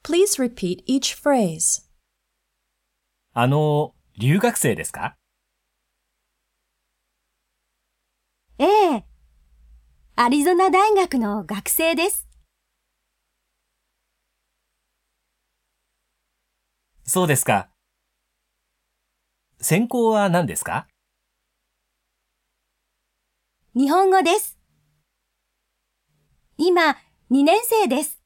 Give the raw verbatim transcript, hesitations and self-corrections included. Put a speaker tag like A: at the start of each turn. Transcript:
A: Please repeat each phrase.
B: あの、留学生ですか？
C: ええ、アリゾナ大学の学生です。
B: そうですか。専攻は何ですか？
C: 日本語です。今、にねん生です。